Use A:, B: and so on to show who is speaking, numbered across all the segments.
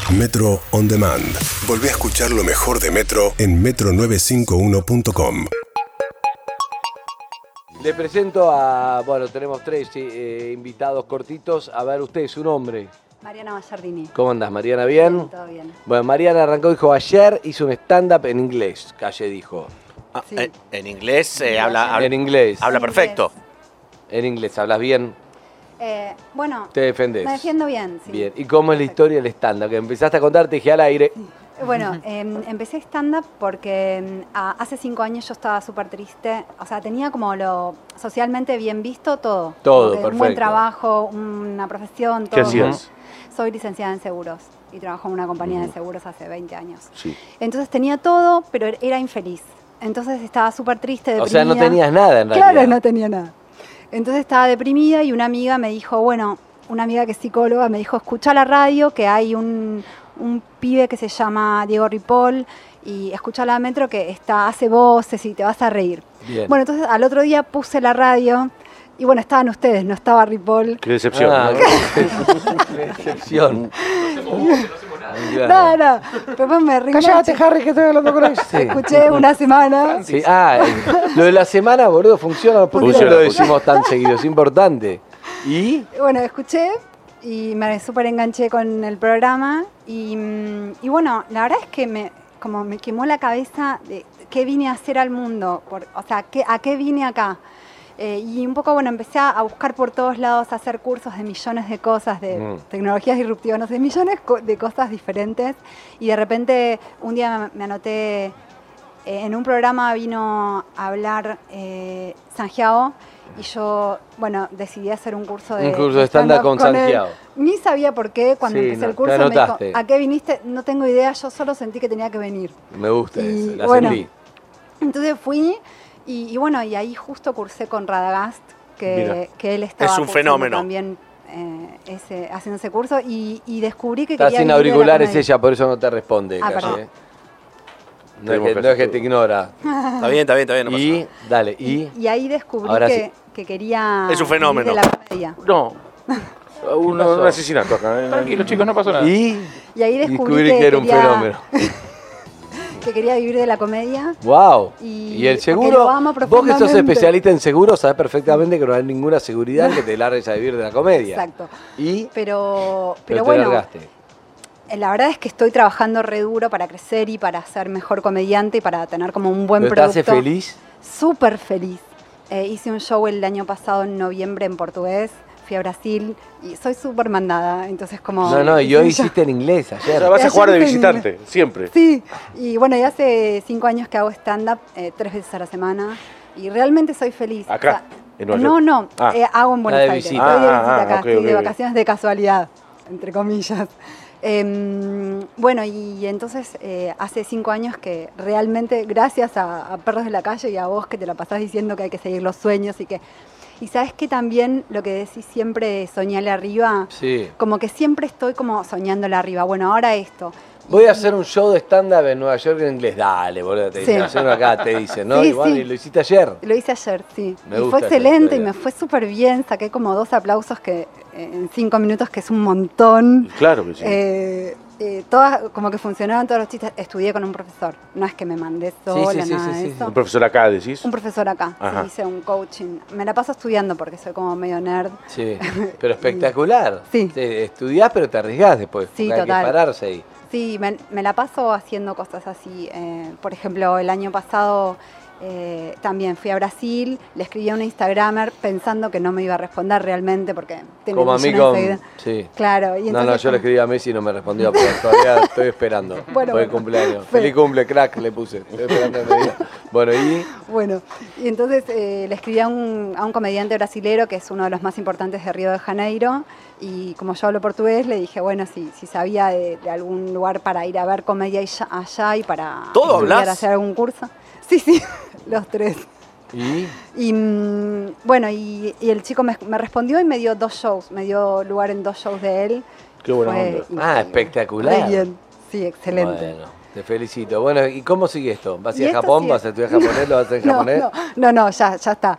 A: Metro On Demand. Volví a escuchar lo mejor de Metro en metro951.com.
B: Le presento a, bueno, tenemos tres invitados cortitos. A ver, usted, su nombre.
C: Mariana Ballardini.
B: ¿Cómo andás, Mariana? ¿Bien?
C: Bien, todo bien.
B: Bueno, Mariana arrancó, dijo, ayer hizo un stand-up en inglés, Calle dijo.
C: Sí.
D: En inglés habla
B: En inglés.
D: habla
C: En
D: perfecto.
B: En inglés, ¿hablas bien?
C: Bueno,
B: ¿Te defendés?
C: me defiendo bien, sí.
B: Bien. ¿Y cómo es la historia del stand-up? Que empezaste a contar, te dije al aire.
C: Bueno, empecé stand-up porque hace 5 años yo estaba súper triste. O sea, tenía como lo socialmente bien visto todo.
B: Todo,
C: Como que
B: perfecto.
C: Un buen trabajo, una profesión, todo.
D: ¿Qué hacías?
C: Soy licenciada en seguros y trabajo en una compañía de seguros hace 20 años.
D: Sí.
C: Entonces tenía todo, pero era infeliz. Entonces estaba súper triste, deprimida.
B: O sea, no tenías nada en realidad.
C: Claro, no tenía nada. Entonces estaba deprimida y una amiga me dijo, bueno, una amiga que es psicóloga, me dijo, escucha la radio, que hay un pibe que se llama Diego Ripoll, y escucha la Metro que hace voces y te vas a reír.
B: Bien.
C: Bueno, entonces al otro día puse la radio y bueno, estaban ustedes, no estaba Ripoll.
D: Qué decepción.
B: Ah,
D: ¿no?
B: qué decepción.
C: No, después me rí.
B: Cállate, Harry, que estoy hablando con él. Sí.
C: Escuché una semana.
B: Sí. Lo de la semana, boludo, funciona. ¿Por qué no
D: Funciona,
B: lo decimos tan seguido? Es importante. ¿Y?
C: Bueno, escuché y me súper enganché con el programa y bueno, la verdad es que me quemó la cabeza de qué vine a hacer al mundo, o sea, a qué vine acá. Y un poco, bueno, empecé a buscar por todos lados, a hacer cursos de millones de cosas, de tecnologías disruptivas, no sé, millones de cosas diferentes. Y de repente, un día me anoté, en un programa vino a hablar Sanjiao, y yo, bueno, decidí hacer un curso de
B: stand-up con
C: él.
B: Sanjiao.
C: Ni sabía por qué, cuando
B: Sí,
C: empecé
B: no,
C: el curso
B: te
C: me dijo,
B: anotaste.
C: ¿a qué viniste? No tengo idea, yo solo sentí que tenía que venir.
B: Me gusta
C: Y
B: eso, la
C: bueno,
B: sentí.
C: Entonces fui y bueno, y ahí justo cursé con Radagast,
D: Mira,
C: que él estaba
D: es un
C: cursando
D: fenómeno.
C: también haciendo ese curso y descubrí que
B: Está
C: quería
B: sin
C: vivir de la
B: auriculares
C: comedia.
B: ella, por eso no te responde, Calle.
C: perdón.
B: No es que te ignora.
D: Está bien, no pasa
B: Y,
D: nada.
B: dale, y...
C: Y ahí descubrí
B: Ahora
C: que quería
D: Es un fenómeno.
C: vivir de la comedia.
E: No. Un asesinato acá. Tranquilo, chicos, no pasó nada.
C: Y ahí descubrí
B: que era un
C: quería-
B: fenómeno.
C: que quería vivir de la comedia.
B: Wow.
C: Y
B: Y el
C: porque
B: seguro,
C: lo amo
B: vos que sos
C: profundamente.
B: especialista en seguros, sabés perfectamente que no hay ninguna seguridad que te largues a vivir de la comedia.
C: Exacto.
B: Y
C: Pero
B: te
C: bueno,
B: largaste.
C: la verdad es que estoy trabajando re duro para crecer y para ser mejor comediante y para tener como un buen
B: ¿Pero te
C: producto.
B: hace feliz?
C: Súper feliz. Hice un show el año pasado en noviembre en portugués, fui a Brasil y soy súper mandada, entonces como...
B: No, y hoy
C: hice un
B: hiciste en inglés
E: O
B: ayer.
E: sea, vas a jugar de
C: Ayer
E: visitante, siempre.
C: Sí, y bueno, ya hace 5 años que hago stand-up 3 veces a la semana y realmente soy feliz.
E: ¿Acá? ¿En Nueva
C: No,
E: York?
C: no,
E: Ah.
C: Hago en Buenos
B: de
C: Aires.
B: visita.
C: Estoy de visita acá,
E: Ok,
C: estoy de
E: ok.
C: vacaciones de casualidad, entre comillas. Bueno, y entonces hace 5 años que realmente, gracias a Perros de la Calle y a vos que te la pasás diciendo que hay que seguir los sueños y sabes que también lo que decís siempre, soñarle arriba,
B: Sí.
C: como que siempre estoy como soñándole arriba. Bueno, ahora esto.
B: Voy a hacer un show de stand-up en Nueva York en inglés. Dale, boludo, te
C: Sí.
B: dicen, hacerlo acá, te dicen, ¿no?
C: Sí,
B: Igual,
C: sí.
B: y lo hiciste ayer.
C: Lo hice ayer, sí.
B: Me
C: Y
B: gusta
C: fue
B: esa
C: excelente y
B: historia.
C: me fue súper bien. Saqué como 2 aplausos que en 5 minutos, que es un montón.
E: Claro que sí.
C: Como que funcionaron todos los chistes. Estudié con un profesor. No es que me mandé sola,
B: sí,
C: nada
B: sí,
C: de
B: sí,
C: eso.
E: Un profesor acá, decís.
C: Un profesor acá.
E: Ajá.
C: Sí, hice un coaching. Me la paso estudiando porque soy como medio nerd.
B: Sí, pero espectacular.
C: Sí.
B: Estudiás, pero te arriesgás después.
C: Sí,
B: porque hay
C: total.
B: que pararse ahí.
C: Sí, me la paso haciendo cosas así. Por ejemplo, el año pasado también fui a Brasil, le escribí a una Instagramer pensando que no me iba a responder realmente porque tiene
B: Como a mí
C: millones de
B: con...
C: seguidores.
B: Sí.
C: Claro, y
B: No,
C: entonces
B: yo le escribí a Messi y no me respondió, pero todavía estoy esperando.
C: Bueno,
B: por el
C: bueno.
B: cumpleaños.
C: Fe-
B: Feliz cumple, crack, le puse. Estoy esperando que me diga. Bueno, y...
C: Bueno, y entonces le escribí a un comediante brasilero que es uno de los más importantes de Río de Janeiro y como yo hablo portugués le dije, bueno, si sabía de algún lugar para ir a ver comedia allá y para
D: ¿Todo
C: estudiar,
D: hablás?
C: hacer algún curso. Sí, los 3.
B: ¿Y?
C: Y bueno, y el chico me respondió y me dio 2 shows, me dio lugar en 2 shows de él.
E: Qué buena
C: Fue
E: onda.
C: increíble.
B: Espectacular.
C: Re bien, sí, excelente.
B: Bueno, te felicito. Bueno, ¿y cómo sigue esto? ¿Vas a ir
C: Y
B: a
C: esto
B: Japón?
C: sigue.
B: ¿Vas a estudiar japonés? ¿Lo vas a hacer en japonés?
C: No, ya está.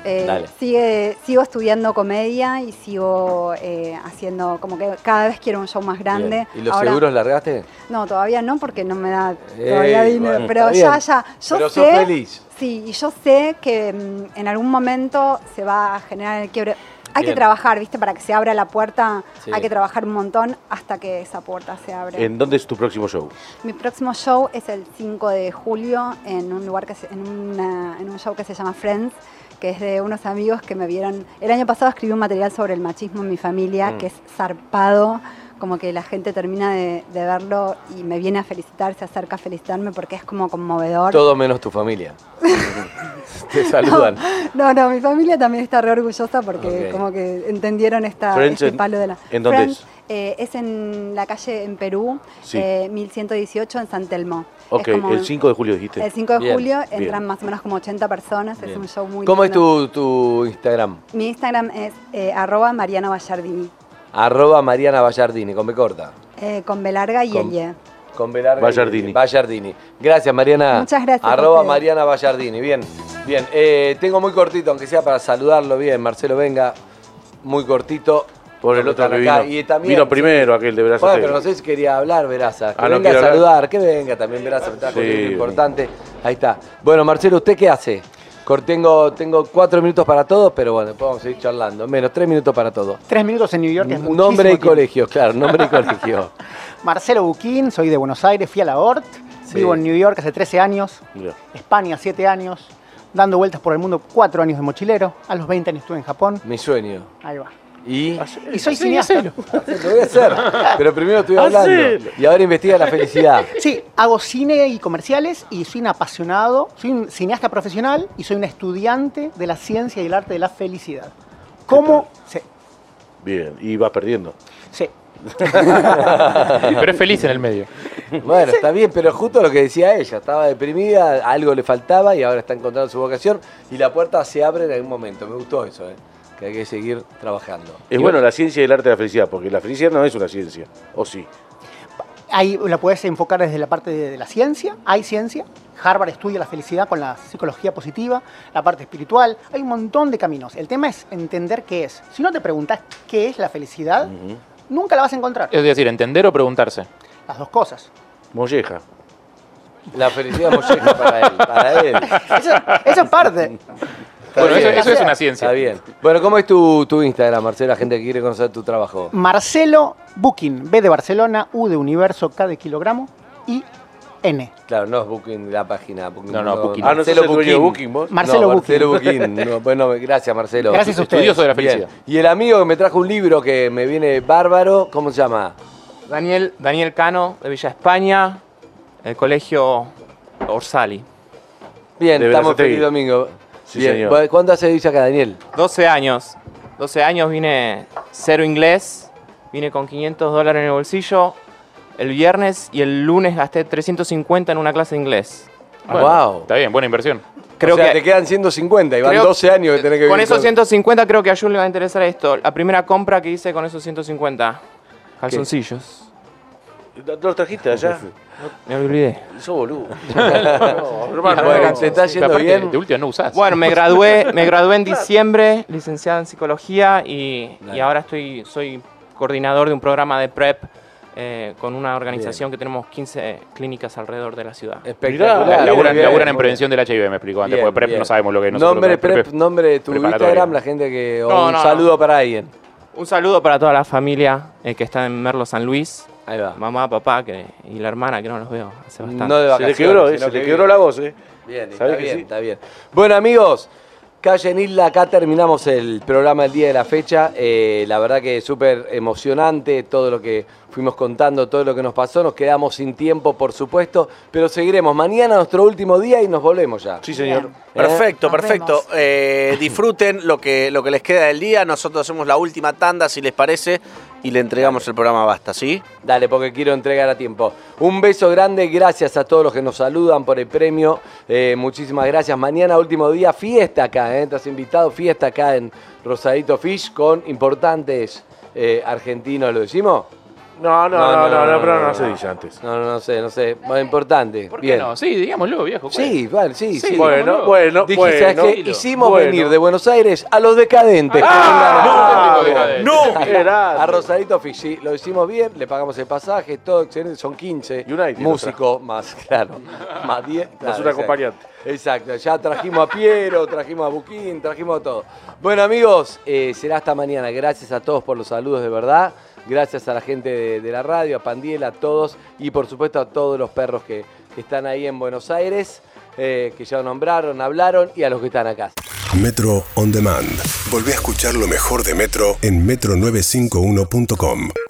C: Sigo estudiando comedia y sigo haciendo, como que cada vez quiero un show más grande.
B: Bien. ¿Y los seguros largaste?
C: No, todavía no, porque no me da todavía dinero.
B: Bueno,
C: pero ya. Yo
B: pero
C: sé,
B: sos feliz.
C: Sí, y yo sé que en algún momento se va a generar el quiebre. Hay que trabajar, ¿viste? Para que se abra la puerta, hay que trabajar un montón hasta que esa puerta se abra.
E: ¿En dónde es tu próximo show?
C: Mi próximo show es el 5 de julio en un lugar en un show que se llama Friends, que es de unos amigos que me vieron. El año pasado escribí un material sobre el machismo en mi familia, que es zarpado, como que la gente termina de verlo y me viene a felicitar, se acerca a felicitarme porque es como conmovedor.
B: Todo menos tu familia. Te saludan.
C: No, mi familia también está re orgullosa porque como que entendieron este palo de la...
E: ¿En dónde
C: Friends, es en la calle en Perú, 1118 en San Telmo.
E: Ok, el 5 de julio dijiste.
C: El 5 de julio entran
E: bien.
C: más o menos como 80 personas, es un show muy
B: ¿Cómo
C: lindo.
B: es tu Instagram?
C: Mi Instagram es @Mariana Ballardini.
B: @Mariana Ballardini, con B corta.
C: Con B larga y Y.
B: Con B larga
E: Ballardini.
B: Ballardini. Gracias, Mariana.
C: Muchas gracias.
B: @Mariana Ballardini. Bien. Tengo muy cortito, aunque sea para saludarlo bien. Marcelo, venga. Muy cortito.
E: Por el otro que vino.
B: Y también,
E: vino primero aquel de Veraza.
B: Bueno, pero no sé si quería hablar, Veraza. Que
E: no
B: venga a
E: quiere
B: saludar,
E: hablar.
B: que venga también, Veraza. Me está contando importante. Ahí está. Bueno, Marcelo, ¿usted qué hace? Tengo 4 minutos para todos, pero bueno, después vamos a seguir charlando. Menos 3 minutos para todos.
F: 3 minutos en New York es muchísimo
B: Nombre y
F: tiempo.
B: colegio, claro, nombre y colegio.
F: Marcelo Buquín, soy de Buenos Aires, fui a la ORT, vivo en New York hace 13 años, España 7 años, dando vueltas por el mundo 4 años de mochilero, a los 20 años estuve en Japón.
B: Mi sueño.
F: Ahí va.
B: Y
F: soy cineasta.
B: lo voy a hacer, pero primero estoy hablando. Y ahora investiga la felicidad.
F: Sí, hago cine y comerciales y soy un apasionado, soy un cineasta profesional y soy un estudiante de la ciencia y el arte de la felicidad. ¿Cómo? Sí.
E: Bien, y vas perdiendo.
F: Sí.
G: Pero es feliz en el medio.
B: Bueno, está bien, pero justo lo que decía ella, estaba deprimida, algo le faltaba y ahora está encontrando su vocación y la puerta se abre en algún momento. Me gustó eso, que hay que seguir trabajando.
E: Es bueno la ciencia y el arte de la felicidad, porque la felicidad no es una ciencia, ¿o sí?
F: Ahí la puedes enfocar desde la parte de la ciencia, hay ciencia. Harvard estudia la felicidad con la psicología positiva, la parte espiritual. Hay un montón de caminos. El tema es entender qué es. Si no te preguntas qué es la felicidad, nunca la vas a encontrar.
G: Es decir, entender o preguntarse.
F: Las dos cosas.
E: Molleja.
B: La felicidad molleja para él.
F: Eso es parte.
G: Bueno, eso es una ciencia.
B: Está bien. Bueno, ¿cómo es tu Instagram, Marcelo? La gente que quiere conocer tu trabajo.
F: Marcelo Buquín, B de Barcelona, U de Universo, K de kilogramo y N.
B: Claro, no es Booking la página. Booking,
G: No, Booking.
E: ¿No sos el dueño de Booking vos?
F: Marcelo
B: no,
F: Buquín.
B: Marcelo Booking. No, bueno, gracias, Marcelo.
F: Gracias a ustedes.
G: Estudioso de la felicidad.
B: Bien. Y el amigo que me trajo un libro que me viene bárbaro, ¿cómo se llama?
H: Daniel Cano, de Villa España, el colegio Orsali.
B: Bien,
E: De
B: estamos
E: Berazategui.
B: feliz domingo.
E: Sí,
B: Bien.
E: señor.
B: ¿Cuánto hace dice acá, Daniel?
H: 12 años. 12 años vine cero inglés, vine con $500 en el bolsillo. El viernes y el lunes gasté 350 en una clase de inglés.
B: Wow.
G: Está bien, buena inversión.
H: Creo
B: o sea,
H: que
B: te quedan 150 y van
H: creo-
B: 12 años que tenés que
H: con
B: vivir
H: esos 150 creo que a Jules le va a interesar esto. La primera compra que hice con esos 150, calzoncillos.
E: ¿Los trajiste allá?
H: Me olvidé.
E: Sos boludo.
B: Bueno, ¿te está yendo
G: Aparte,
B: bien?
G: de última no usás.
H: Bueno, me gradué en diciembre, licenciada en psicología y ahora soy coordinador de un programa de PrEP con una organización que tenemos 15 clínicas alrededor de la ciudad.
B: Espectacular.
E: Mirá,
G: Laburan,
B: Bien,
G: laburan en
B: bien.
G: prevención del HIV, me explicó antes,
B: Bien,
G: porque PrEP
B: bien.
G: no sabemos lo que es. nosotros
B: Nombre,
G: lo que es
B: prep, nombre de tu
G: preparatoria.
B: Instagram, la gente que... o
H: No,
B: un
H: no,
B: saludo para alguien.
H: Un saludo para toda la familia que está en Merlo San Luis,
B: Ahí va.
H: mamá, papá y la hermana que no los veo hace bastante.
B: No de
E: Se le
B: vacaciones.
E: quebró,
B: sino
E: se
B: que
E: le quebró
B: vive.
E: la voz,
B: Bien, está
E: ¿Sabés que
B: bien,
E: sí?
B: está bien. Bueno, amigos, Calle en Isla, acá terminamos el programa del día de la fecha. La verdad que es súper emocionante todo lo que fuimos contando, todo lo que nos pasó. Nos quedamos sin tiempo, por supuesto, pero seguiremos. Mañana nuestro último día y nos volvemos ya.
E: Sí, señor.
D: Perfecto,
C: Nos
D: perfecto. Disfruten lo que les queda del día. Nosotros hacemos la última tanda, si les parece, y le entregamos el programa Basta, ¿sí?
B: Dale, porque quiero entregar a tiempo. Un beso grande, gracias a todos los que nos saludan por el premio. Muchísimas gracias. Mañana, último día, fiesta acá, estás invitado, fiesta acá en Rosadito Fish con importantes argentinos, ¿lo decimos?
E: No, pero no se dice antes.
B: No sé. Más importante.
G: ¿Por qué
B: Bien.
G: no? Sí, digámoslo, viejo. pues.
B: Sí, vale, sí.
E: Bueno.
B: Dije, ¿sabes qué? Hicimos venir de Buenos Aires a los decadentes. A Rosarito Fiji. Lo hicimos bien, le pagamos el pasaje, todo excelente. Son 15
E: United,
B: músicos más, claro, más 10.
E: Más un acompañante.
B: Exacto, ya trajimos a Piero, trajimos a Buquín, trajimos a todo. Bueno, amigos, será hasta mañana. Gracias a todos por los saludos, de verdad. Gracias a la gente de la radio, a Pandiela, a todos. Y por supuesto a todos los perros que están ahí en Buenos Aires, que ya nombraron, hablaron, y a los que están acá.
A: Metro On Demand. Volvé a escuchar lo mejor de Metro en metro951.com.